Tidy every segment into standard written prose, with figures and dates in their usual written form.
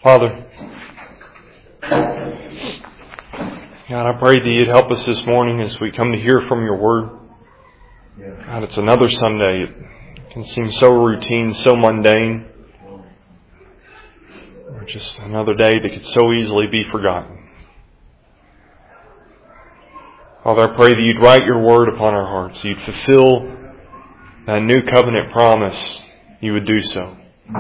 Father, God, I pray that You'd help us this morning as we come to hear from Your Word. God, it's another Sunday. It can seem so routine, so mundane. Or just another day that could so easily be forgotten. Father, I pray that You'd write Your Word upon our hearts. You'd fulfill that new covenant promise. You would do so.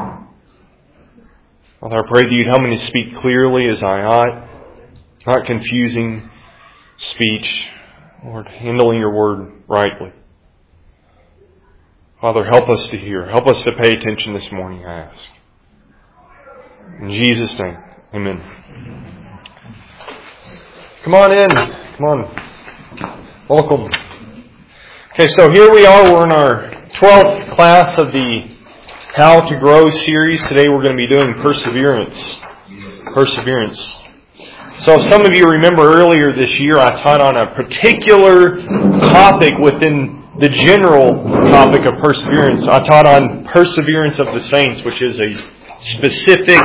Father, I pray that You'd help me to speak clearly as I ought, not confusing speech, Lord, handling Your Word rightly. Father, help us to hear. Help us to pay attention this morning, I ask. In Jesus' name, amen. Come on in. Come on. Welcome. Okay, so here we are. We're in our 12th class of the How to Grow series. Today we're going to be doing perseverance. Perseverance. So some of you remember earlier this year I taught on a particular topic within the general topic of perseverance. I taught on perseverance of the saints, which is a specific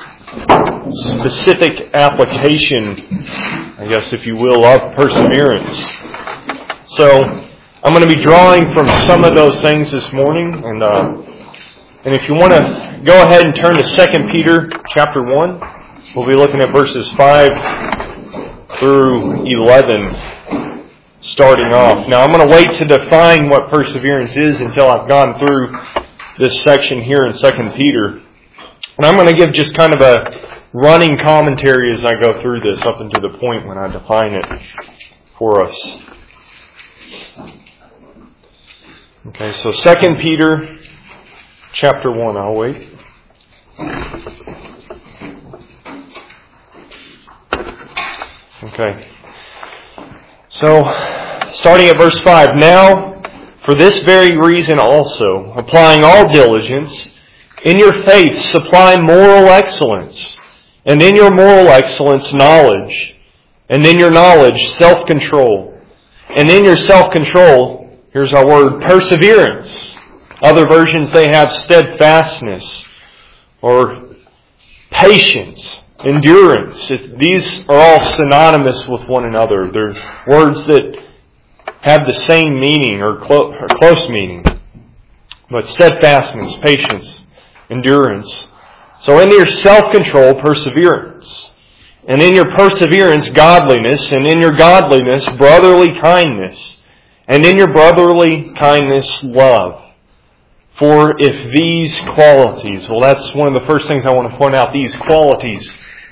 application, I guess if you will, of perseverance. So I'm going to be drawing from some of those things this morning, and if you want to go ahead and turn to 2 Peter chapter 1, we'll be looking at verses 5 through 11 starting off. Now I'm going to wait to define what perseverance is until I've gone through this section here in 2 Peter. And I'm going to give just kind of a running commentary as I go through this up until the point when I define it for us. Okay, so 2 Peter chapter 1, I'll wait. Okay. So, starting at verse 5. Now, for this very reason also, applying all diligence, in your faith supply moral excellence, and in your moral excellence knowledge, and in your knowledge self-control, and in your self-control, here's our word, perseverance. Other versions, they have steadfastness or patience, endurance. These are all synonymous with one another. They're words that have the same meaning or close meaning. But steadfastness, patience, endurance. So in your self-control, perseverance. And in your perseverance, godliness. And in your godliness, brotherly kindness. And in your brotherly kindness, love. For if these qualities, well, that's one of the first things I want to point out, these qualities.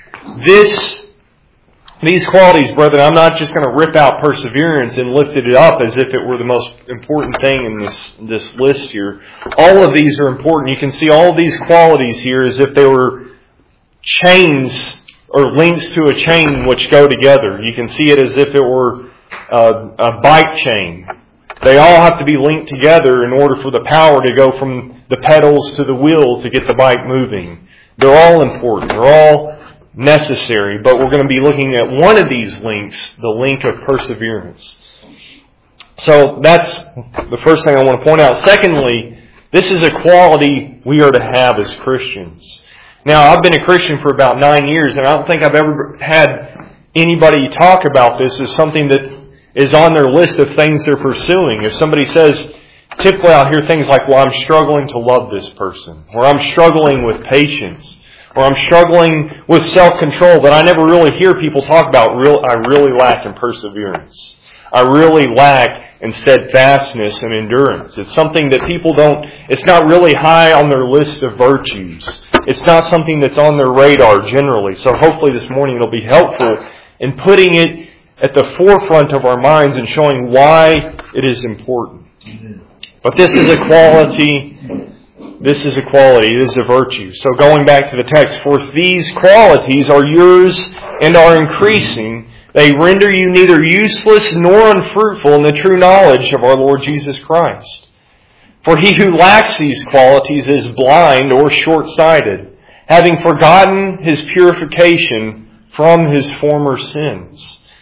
These qualities, brethren, I'm not just going to rip out perseverance and lift it up as if it were the most important thing in this list here. All of these are important. You can see all of these qualities here as if they were chains or links to a chain which go together. You can see it as if it were a bike chain. They all have to be linked together in order for the power to go from the pedals to the wheel to get the bike moving. They're all important. They're all necessary. But we're going to be looking at one of these links, the link of perseverance. So that's the first thing I want to point out. Secondly, this is a quality we are to have as Christians. Now, I've been a Christian for about 9 years, and I don't think I've ever had anybody talk about this as something that is on their list of things they're pursuing. If somebody says, typically I'll hear things like, well, I'm struggling to love this person, or I'm struggling with patience, or I'm struggling with self-control, but I never really hear people talk about, I really lack in perseverance. I really lack in steadfastness and endurance. It's something that people it's not really high on their list of virtues. It's not something that's on their radar generally. So hopefully this morning it'll be helpful in putting it at the forefront of our minds and showing why it is important. But this is a quality, it is a virtue. So going back to the text, for if these qualities are yours and are increasing, they render you neither useless nor unfruitful in the true knowledge of our Lord Jesus Christ. For he who lacks these qualities is blind or short-sighted, having forgotten his purification from his former sins.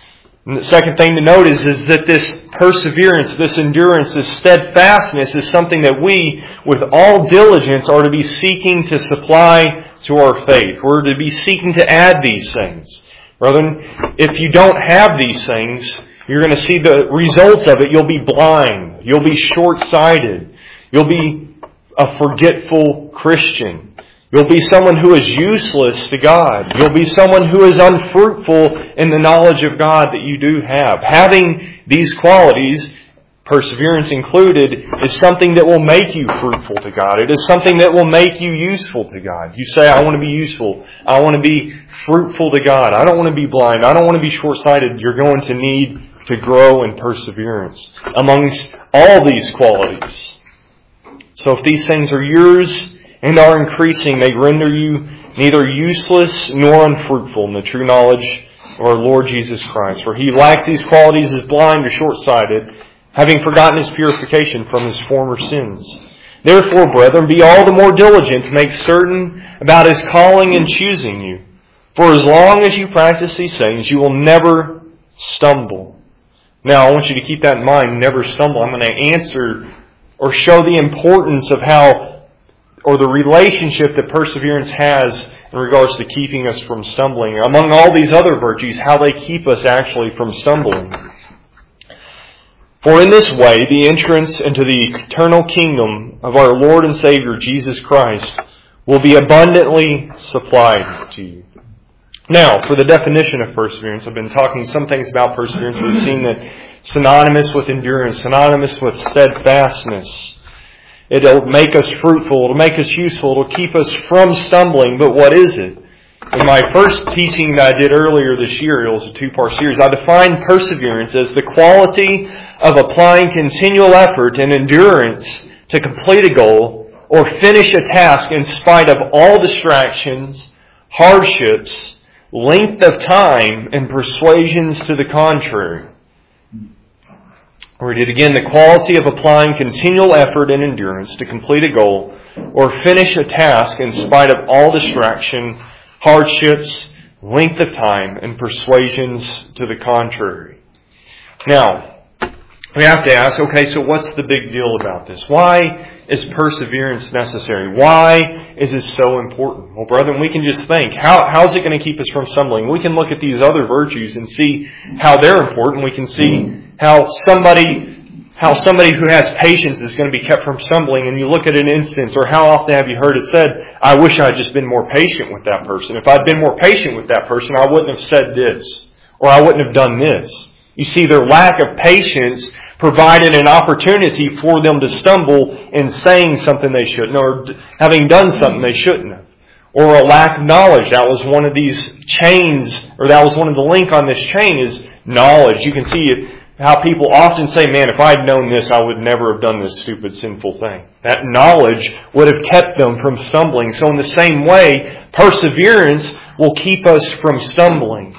And the second thing to note is that this perseverance, this endurance, this steadfastness is something that we, with all diligence, are to be seeking to supply to our faith. We're to be seeking to add these things. Brethren, if you don't have these things, you're going to see the results of it. You'll be blind. You'll be short-sighted. You'll be a forgetful Christian. You'll be someone who is useless to God. You'll be someone who is unfruitful in the knowledge of God that you do have. Having these qualities, perseverance included, is something that will make you fruitful to God. It is something that will make you useful to God. You say, I want to be useful. I want to be fruitful to God. I don't want to be blind. I don't want to be short-sighted. You're going to need to grow in perseverance amongst all these qualities. So if these things are yours and are increasing, they render you neither useless nor unfruitful in the true knowledge of our Lord Jesus Christ. For he lacks these qualities, is blind or short-sighted, having forgotten his purification from his former sins. Therefore, brethren, be all the more diligent to make certain about his calling and choosing you. For as long as you practice these things, you will never stumble. Now, I want you to keep that in mind, never stumble. I'm going to answer or show the importance of how, or the relationship that perseverance has in regards to keeping us from stumbling. Among all these other virtues, how they keep us actually from stumbling. For in this way, the entrance into the eternal kingdom of our Lord and Savior Jesus Christ will be abundantly supplied to you. Now, for the definition of perseverance, I've been talking some things about perseverance. We've seen that synonymous with endurance, synonymous with steadfastness. It'll make us fruitful. It'll make us useful. It'll keep us from stumbling. But what is it? In my first teaching that I did earlier this year, it was a 2-part series, I defined perseverance as the quality of applying continual effort and endurance to complete a goal or finish a task in spite of all distractions, hardships, length of time, and persuasions to the contrary. Or read it again, the quality of applying continual effort and endurance to complete a goal or finish a task in spite of all distraction, hardships, length of time, and persuasions to the contrary. Now, we have to ask, okay, so what's the big deal about this? Why is perseverance necessary? Why is it so important? Well, brethren, we can just think, how is it going to keep us from stumbling? We can look at these other virtues and see how they're important. We can see how somebody who has patience is going to be kept from stumbling. And you look at an instance, or how often have you heard it said, I wish I had just been more patient with that person. If I'd been more patient with that person, I wouldn't have said this, or I wouldn't have done this. You see, their lack of patience provided an opportunity for them to stumble in saying something they shouldn't, or having done something they shouldn't have. Or a lack of knowledge. That was one of these chains, or that was one of the link on this chain is knowledge. You can see how people often say, man, if I'd known this, I would never have done this stupid, sinful thing. That knowledge would have kept them from stumbling. So in the same way, perseverance will keep us from stumbling.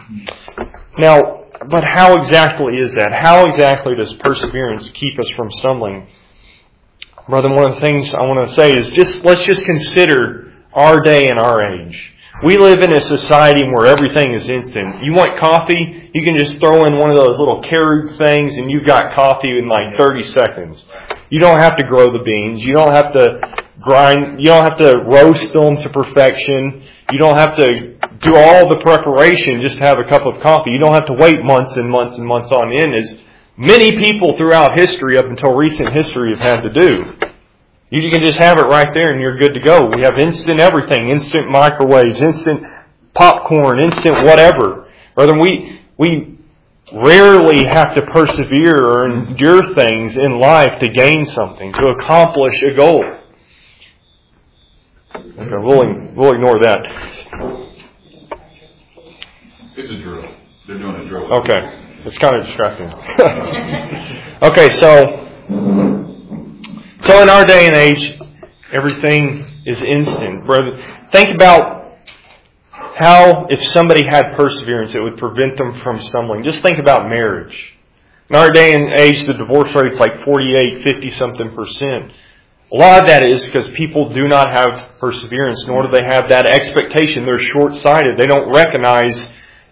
Now, but how exactly is that? How exactly does perseverance keep us from stumbling? Brother, one of the things I want to say is let's just consider our day and our age. We live in a society where everything is instant. You want coffee? You can just throw in one of those little Keurig things and you've got coffee in like 30 seconds. You don't have to grow the beans. You don't have to grind. You don't have to roast them to perfection. You don't have to do all the preparation just to have a cup of coffee. You don't have to wait months and months and months on end, as many people throughout history, up until recent history, have had to do. You can just have it right there and you're good to go. We have instant everything, instant microwaves, instant popcorn, instant whatever. Brother, we rarely have to persevere or endure things in life to gain something, to accomplish a goal. Okay, we'll ignore that. It's a drill. They're doing a drill. Okay. It's kind of distracting. Okay, so in our day and age, everything is instant. Brother, think about how, if somebody had perseverance, it would prevent them from stumbling. Just think about marriage. In our day and age, the divorce rate's like 48, 50-something%. A lot of that is because people do not have perseverance, nor do they have that expectation. They're short-sighted. They don't recognize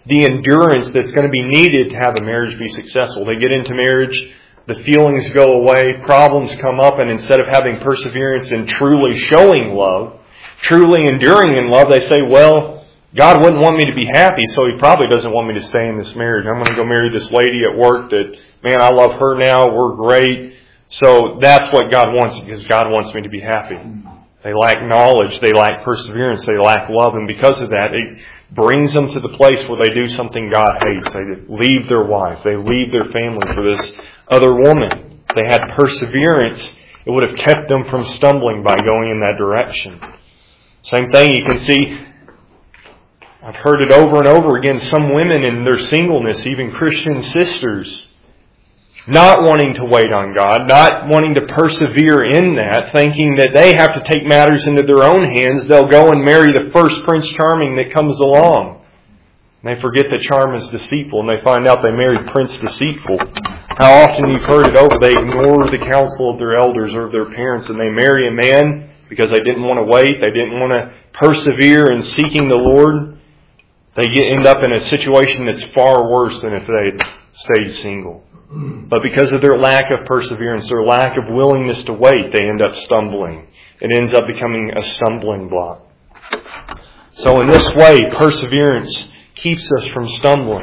the endurance that's going to be needed to have a marriage be successful. They get into marriage, the feelings go away, problems come up, and instead of having perseverance and truly showing love, truly enduring in love, they say, well, God wouldn't want me to be happy, so He probably doesn't want me to stay in this marriage. I'm going to go marry this lady at work that, man, I love her now, we're great. So that's what God wants, because God wants me to be happy. They lack knowledge, they lack perseverance, they lack love, and because of that, it brings them to the place where they do something God hates. They leave their wife, they leave their family for this other woman. If they had perseverance, it would have kept them from stumbling by going in that direction. Same thing you can see, I've heard it over and over again, some women in their singleness, even Christian sisters, not wanting to wait on God, not wanting to persevere in that, thinking that they have to take matters into their own hands. They'll go and marry the first Prince Charming that comes along. And they forget that charm is deceitful, and they find out they married Prince Deceitful. How often you've heard it over, they ignore the counsel of their elders or of their parents, and they marry a man because they didn't want to wait, they didn't want to persevere in seeking the Lord. They end up in a situation that's far worse than if they had stayed single. But because of their lack of perseverance, their lack of willingness to wait, they end up stumbling. It ends up becoming a stumbling block. So in this way, perseverance keeps us from stumbling.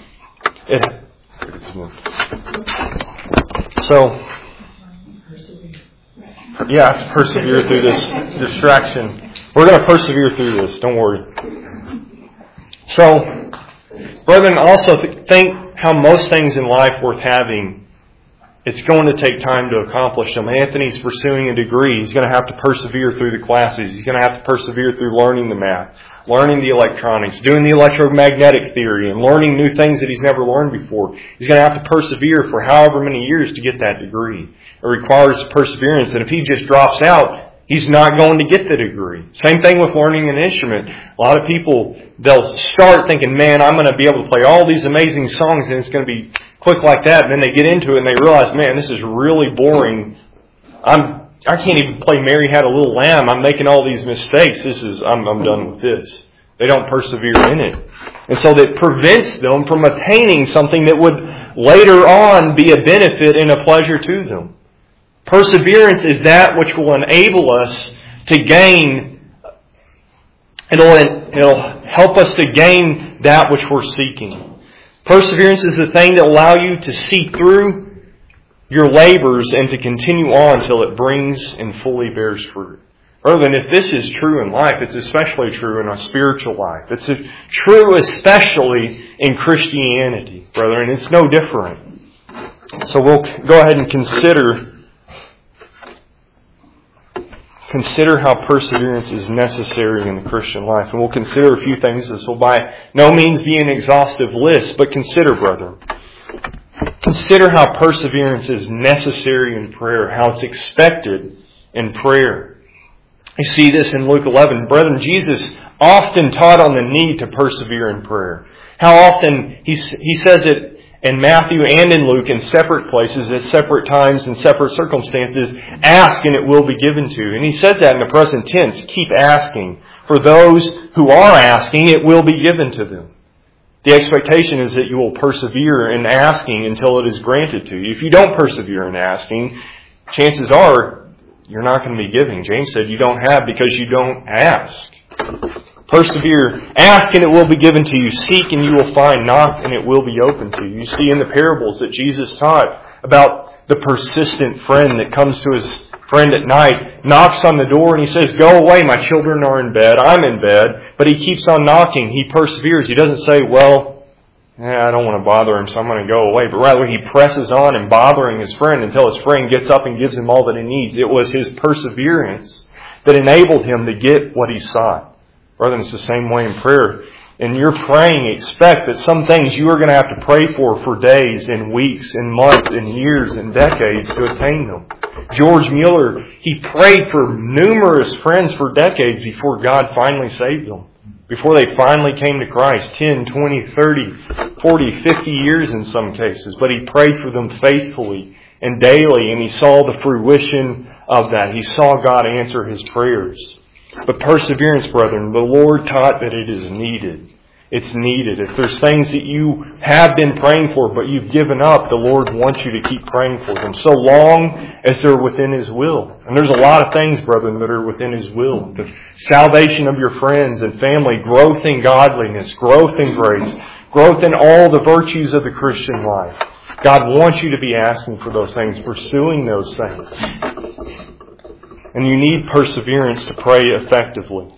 I have to persevere through this distraction. We're going to persevere through this, don't worry. So, brethren, also think how most things in life worth having, it's going to take time to accomplish them. Anthony's pursuing a degree. He's going to have to persevere through the classes. He's going to have to persevere through learning the math, learning the electronics, doing the electromagnetic theory, and learning new things that he's never learned before. He's going to have to persevere for however many years to get that degree. It requires perseverance, and if he just drops out, he's not going to get the degree. Same thing with learning an instrument. A lot of people, they'll start thinking, man, I'm going to be able to play all these amazing songs and it's going to be quick like that. And then they get into it and they realize, man, this is really boring. I can't even play Mary Had a Little Lamb. I'm making all these mistakes. I'm done with this. They don't persevere in it. And so that prevents them from attaining something that would later on be a benefit and a pleasure to them. Perseverance is that which will enable us to gain, it'll help us to gain that which we're seeking. Perseverance is the thing that will allow you to see through your labors and to continue on till it brings and fully bears fruit. Rather than if this is true in life, it's especially true in our spiritual life. It's true especially in Christianity, brethren. It's no different. So we'll go ahead and consider how perseverance is necessary in the Christian life. And we'll consider a few things. This will by no means be an exhaustive list, but consider, brethren. Consider how perseverance is necessary in prayer, how it's expected in prayer. You see this in Luke 11. Brethren, Jesus often taught on the need to persevere in prayer. How often he says it in Matthew and in Luke in separate places, at separate times, in separate circumstances, ask and it will be given to you. And he says that in the present tense, keep asking. For those who are asking, it will be given to them. The expectation is that you will persevere in asking until it is granted to you. If you don't persevere in asking, chances are you're not going to be giving. James said you don't have because you don't ask. Persevere. Ask and it will be given to you. Seek and you will find. Knock and it will be open to you. You see in the parables that Jesus taught about the persistent friend that comes to his friend at night, knocks on the door and he says, go away, my children are in bed, I'm in bed. But he keeps on knocking. He perseveres. He doesn't say, well, I don't want to bother him, so I'm going to go away. But rather he presses on and bothering his friend until his friend gets up and gives him all that he needs. It was his perseverance that enabled him to get what he sought. Brethren, it's the same way in prayer. And you're praying, expect that some things you are going to have to pray for days and weeks and months and years and decades to attain them. George Mueller, he prayed for numerous friends for decades before God finally saved them. Before they finally came to Christ, 10, 20, 30, 40, 50 years in some cases. But he prayed for them faithfully and daily, and he saw the fruition of that. He saw God answer his prayers. But perseverance, brethren, the Lord taught that it is needed. it's needed. If there's things that you have been praying for but you've given up, the Lord wants you to keep praying for them so long as they're within His will. And there's a lot of things, brethren, that are within His will. The salvation of your friends and family, growth in godliness, growth in grace, growth in all the virtues of the Christian life. God wants you to be asking for those things, pursuing those things. And you need perseverance to pray effectively.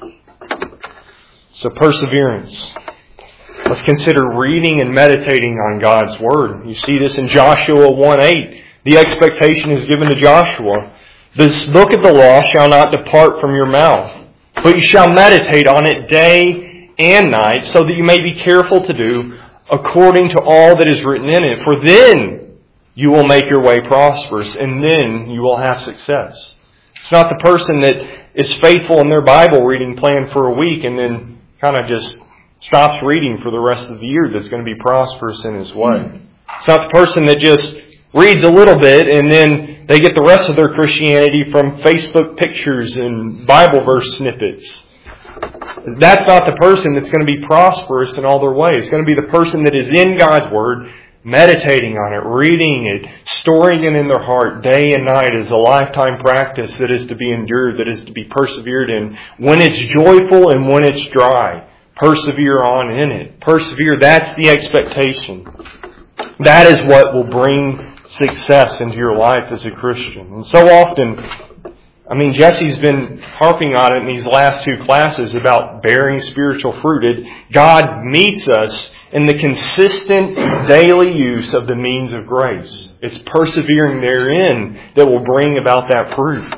So perseverance. Let's consider reading and meditating on God's Word. You see this in Joshua 1:8. The expectation is given to Joshua. This book of the law shall not depart from your mouth, but you shall meditate on it day and night, so that you may be careful to do according to all that is written in it. For then you will make your way prosperous, and then you will have success. It's not the person that is faithful in their Bible reading plan for a week and then kind of just stops reading for the rest of the year that's going to be prosperous in his way. It's not the person that just reads a little bit and then they get the rest of their Christianity from Facebook pictures and Bible verse snippets. That's not the person that's going to be prosperous in all their ways. It's going to be the person that is in God's Word, meditating on it, reading it, storing it in their heart day and night as a lifetime practice that is to be endured, that is to be persevered in. When it's joyful and when it's dry, persevere on in it. Persevere, that's the expectation. That is what will bring success into your life as a Christian. And so often, Jesse's been harping on it in these last two classes about bearing spiritual fruit. God meets us in the consistent daily use of the means of grace. It's persevering therein that will bring about that fruit.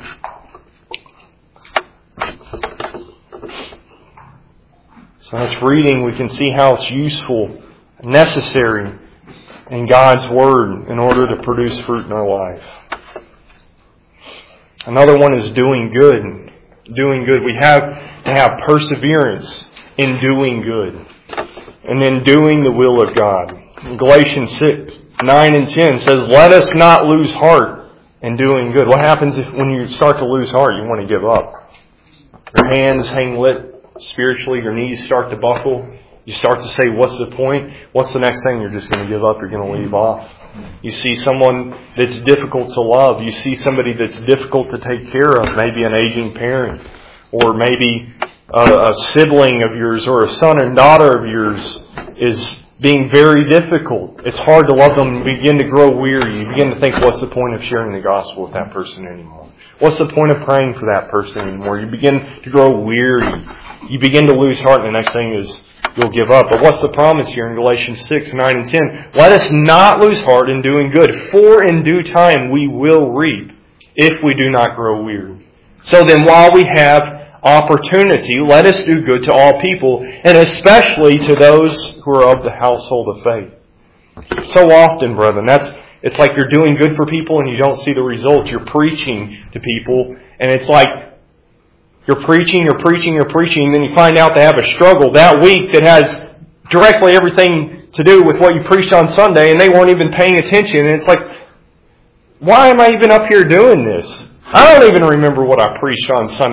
So it's reading, we can see how it's useful, necessary in God's Word in order to produce fruit in our life. Another one is doing good. Doing good. We have to have perseverance in doing good. And then doing the will of God. In Galatians 6:9 and 10 says, let us not lose heart in doing good. What happens when you start to lose heart? You want to give up. Your hands hang lit spiritually. Your knees start to buckle. You start to say, what's the point? What's the next thing? You're just going to give up. You're going to leave off. You see someone that's difficult to love. You see somebody that's difficult to take care of. Maybe an aging parent. Or maybe a sibling of yours or a son and daughter of yours is being very difficult. It's hard to love them and begin to grow weary. You begin to think, what's the point of sharing the gospel with that person anymore? What's the point of praying for that person anymore? You begin to grow weary. You begin to lose heart, and the next thing is you'll give up. But what's the promise here in Galatians 6:9 and 10? Let us not lose heart in doing good, for in due time we will reap if we do not grow weary. So then while we have opportunity, let us do good to all people, and especially to those who are of the household of faith. So often, brethren, it's like you're doing good for people and you don't see the results. You're preaching to people, and it's like you're preaching, and then you find out they have a struggle that week that has directly everything to do with what you preached on Sunday, and they weren't even paying attention. And it's like, why am I even up here doing this? I don't even remember what I preached on Sunday.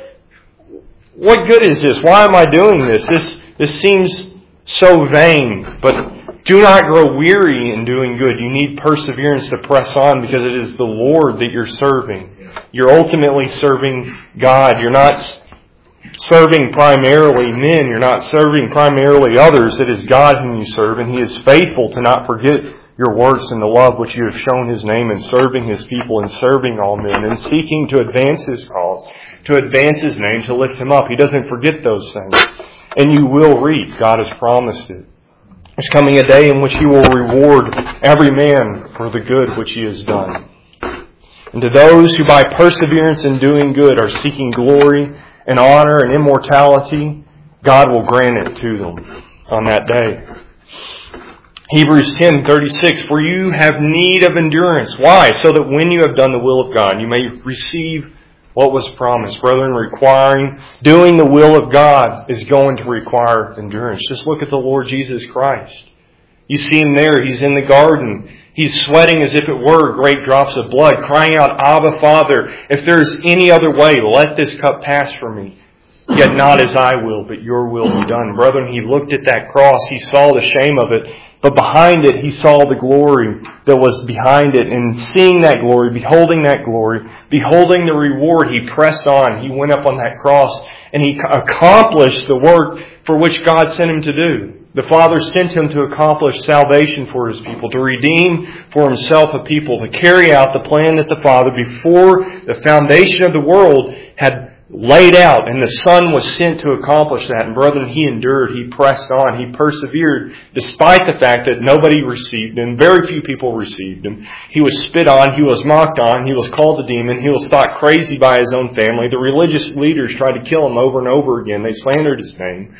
What good is this? Why am I doing this? This seems so vain. But do not grow weary in doing good. You need perseverance to press on because it is the Lord that you're serving. You're ultimately serving God. You're not serving primarily men. You're not serving primarily others. It is God whom you serve, and He is faithful to not forget your works and the love which you have shown His name in serving His people and serving all men and seeking to advance His cause, to advance His name, to lift Him up. He doesn't forget those things. And you will reap. God has promised it. There's coming a day in which He will reward every man for the good which he has done. And to those who by perseverance in doing good are seeking glory and honor and immortality, God will grant it to them on that day. Hebrews 10:36, for you have need of endurance. Why? So that when you have done the will of God, you may receive what was promised. Brethren, doing the will of God is going to require endurance. Just look at the Lord Jesus Christ. You see Him there. He's in the garden. He's sweating as if it were great drops of blood, crying out, Abba, Father, if there's any other way, let this cup pass from me. Yet not as I will, but your will be done. Brethren, he looked at that cross. He saw the shame of it. But behind it, he saw the glory that was behind it. And seeing that glory, beholding the reward, he pressed on. He went up on that cross and he accomplished the work for which God sent him to do. The Father sent him to accomplish salvation for his people, to redeem for himself a people, to carry out the plan that the Father, before the foundation of the world, had laid out, and the Son was sent to accomplish that. And brethren, he endured, he pressed on, he persevered, despite the fact that nobody received him, very few people received him. He was spit on, he was mocked on, he was called a demon, he was thought crazy by his own family. The religious leaders tried to kill him over and over again. They slandered his name.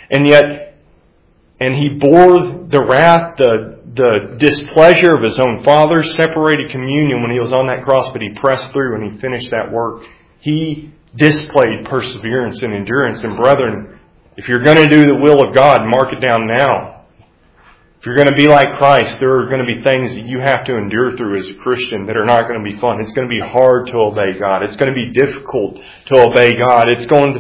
And he bore the wrath, the displeasure of his own Father, separated communion when he was on that cross, but he pressed through and he finished that work. He displayed perseverance and endurance. And brethren, if you're going to do the will of God, mark it down now. If you're going to be like Christ, there are going to be things that you have to endure through as a Christian that are not going to be fun. It's going to be hard to obey God. It's going to be difficult to obey God. It is going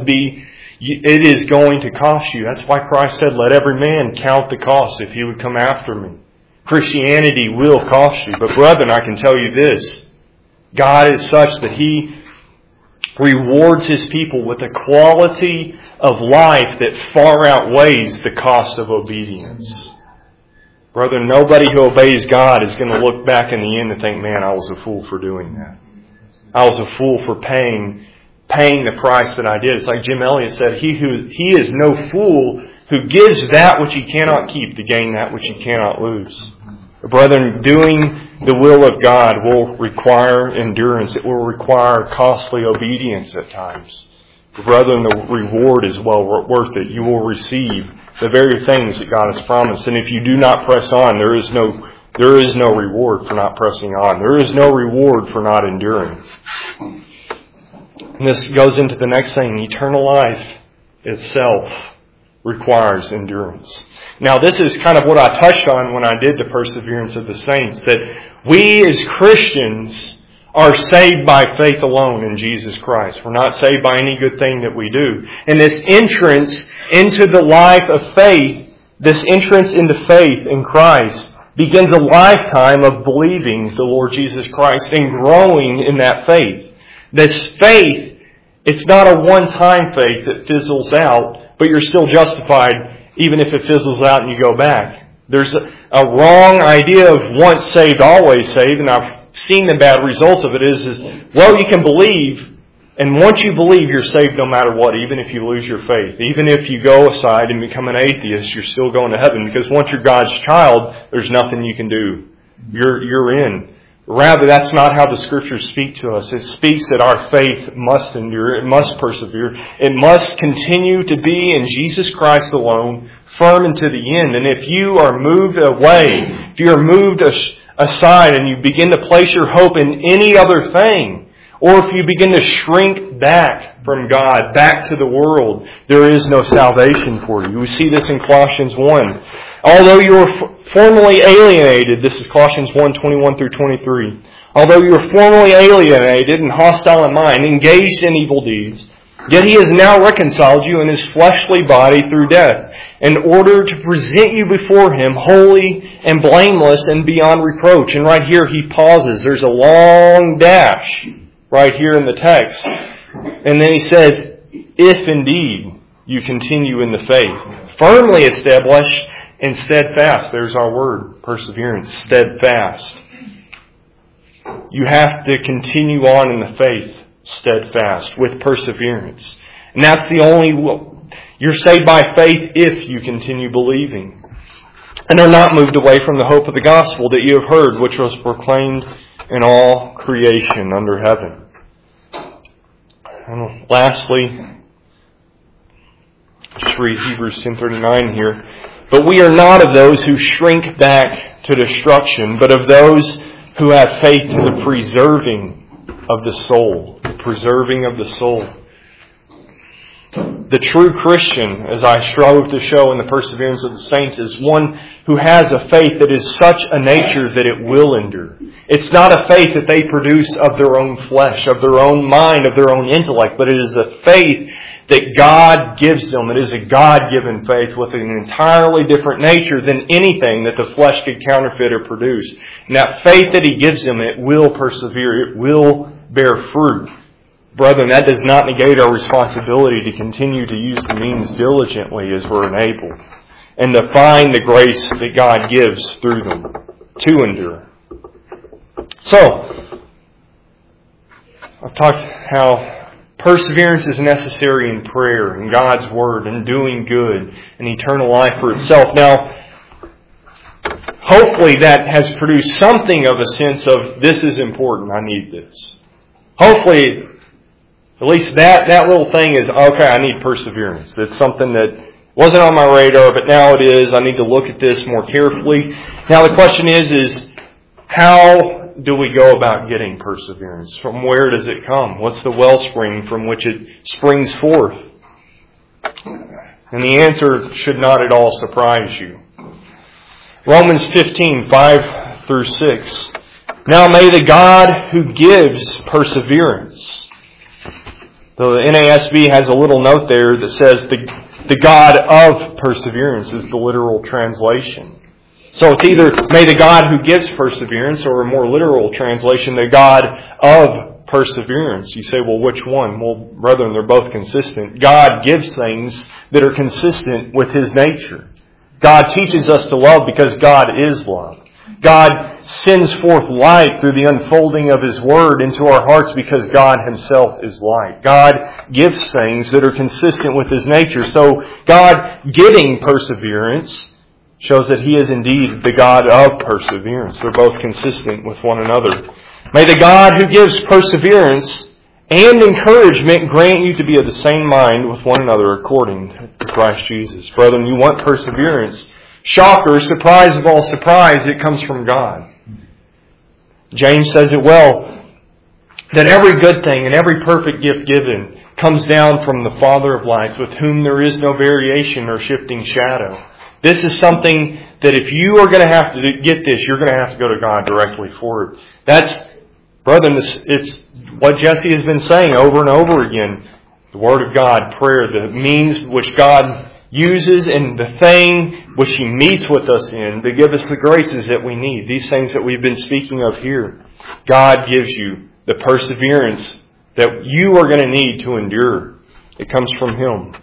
to cost you. That's why Christ said, let every man count the cost if he would come after me. Christianity will cost you. But brethren, I can tell you this. God is such that He rewards His people with a quality of life that far outweighs the cost of obedience. Brethren, nobody who obeys God is going to look back in the end and think, man, I was a fool for doing that. I was a fool for paying the price that I did. It's like Jim Elliot said, he is no fool who gives that which he cannot keep to gain that which he cannot lose. Brethren, doing the will of God will require endurance. It will require costly obedience at times. Brethren, the reward is well worth it. You will receive the very things that God has promised. And if you do not press on, there is no reward for not pressing on. There is no reward for not enduring. And this goes into the next thing. Eternal life itself requires endurance. Now, this is kind of what I touched on when I did the perseverance of the saints, that we as Christians are saved by faith alone in Jesus Christ. We're not saved by any good thing that we do. And this entrance into the life of faith, this entrance into faith in Christ, begins a lifetime of believing the Lord Jesus Christ and growing in that faith. This faith, it's not a one-time faith that fizzles out, but you're still justified even if it fizzles out and you go back. There's a wrong idea of once saved, always saved, and I've seen the bad results of it is well, you can believe, and once you believe, you're saved no matter what, even if you lose your faith. Even if you go aside and become an atheist, you're still going to heaven, because once you're God's child, there's nothing you can do. You're in. Rather, that's not how the Scriptures speak to us. It speaks that our faith must endure, it must persevere, it must continue to be in Jesus Christ alone, firm unto the end. And if you are moved away, if you are moved aside and you begin to place your hope in any other thing, or if you begin to shrink back from God, back to the world, there is no salvation for you. We see this in Colossians 1. Although you were formerly alienated, this is Colossians 1:21 through 23. Although you were formerly alienated and hostile in mind, engaged in evil deeds, yet He has now reconciled you in His fleshly body through death, in order to present you before Him holy and blameless and beyond reproach. And right here He pauses. There's a long dash right here in the text. And then He says, if indeed you continue in the faith, firmly established and steadfast. There's our word, perseverance, steadfast. You have to continue on in the faith, steadfast, with perseverance. And that's the only... You're saved by faith if you continue believing. And are not moved away from the hope of the gospel that you have heard, which was proclaimed in all creation under heaven. And lastly, just read Hebrews 10:39 here. But we are not of those who shrink back to destruction, but of those who have faith to the preserving of the soul. The preserving of the soul. The true Christian, as I strove to show in the perseverance of the saints, is one who has a faith that is such a nature that it will endure. It's not a faith that they produce of their own flesh, of their own mind, of their own intellect, but it is a faith that God gives them. It is a God-given faith with an entirely different nature than anything that the flesh could counterfeit or produce. And that faith that He gives them, it will persevere. It will bear fruit. Brethren, that does not negate our responsibility to continue to use the means diligently as we're enabled, and to find the grace that God gives through them to endure. So, I've talked how perseverance is necessary in prayer, in God's Word, in doing good, and eternal life for itself. Now, hopefully that has produced something of a sense of, this is important, I need this. Hopefully, at least that little thing is, okay, I need perseverance. It's something that wasn't on my radar, but now it is. I need to look at this more carefully. Now the question is how do we go about getting perseverance? From where does it come? What's the wellspring from which it springs forth? And the answer should not at all surprise you. Romans 15:5-6. Now may the God who gives perseverance. The NASB has a little note there that says the God of perseverance is the literal translation. So it's either may the God who gives perseverance, or a more literal translation, the God of perseverance. You say, well, which one? Well, brethren, they're both consistent. God gives things that are consistent with His nature. God teaches us to love because God is love. God sends forth light through the unfolding of His Word into our hearts because God Himself is light. God gives things that are consistent with His nature. So God giving perseverance shows that He is indeed the God of perseverance. They're both consistent with one another. May the God who gives perseverance and encouragement grant you to be of the same mind with one another according to Christ Jesus. Brethren, you want perseverance. Shocker, surprise of all surprise, it comes from God. James says it well, that every good thing and every perfect gift given comes down from the Father of lights, with whom there is no variation or shifting shadow. This is something that if you are going to have to get this, you're going to have to go to God directly for it. That's, brethren, it's what Jesse has been saying over and over again. The Word of God, prayer, the means which God uses, and the thing which He meets with us in to give us the graces that we need. These things that we've been speaking of here. God gives you the perseverance that you are going to need to endure. It comes from Him.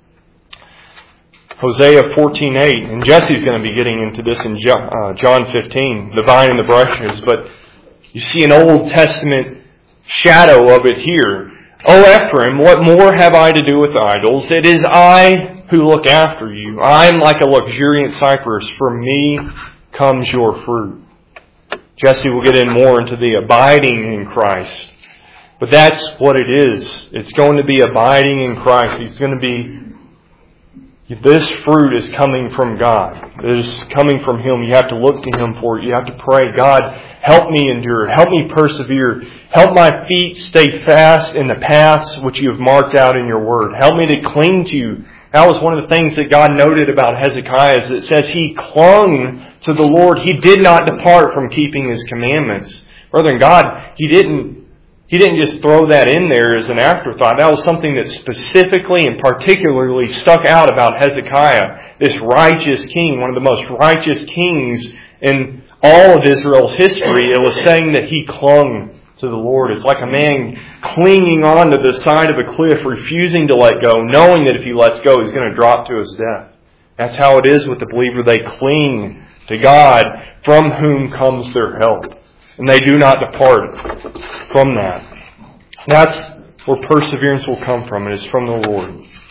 Hosea 14:8, and Jesse's going to be getting into this in John 15, the vine and the branches, but you see an Old Testament shadow of it here. O Ephraim, what more have I to do with idols? It is I who look after you. I am like a luxuriant cypress. From me comes your fruit. Jesse will get in more into the abiding in Christ. But that's what it is. It's going to be abiding in Christ. He's going to be... This fruit is coming from God. It is coming from Him. You have to look to Him for it. You have to pray, God, help me endure. Help me persevere. Help my feet stay fast in the paths which You have marked out in Your Word. Help me to cling to You. That was one of the things that God noted about Hezekiah, is it says he clung to the Lord. He did not depart from keeping His commandments. Brethren, God, He didn't just throw that in there as an afterthought. That was something that specifically and particularly stuck out about Hezekiah, this righteous king, one of the most righteous kings in all of Israel's history. It was saying that he clung to the Lord. It's like a man clinging onto the side of a cliff, refusing to let go, knowing that if he lets go, he's going to drop to his death. That's how it is with the believer. They cling to God, from whom comes their help. And they do not depart from that. That's where perseverance will come from. It is from the Lord.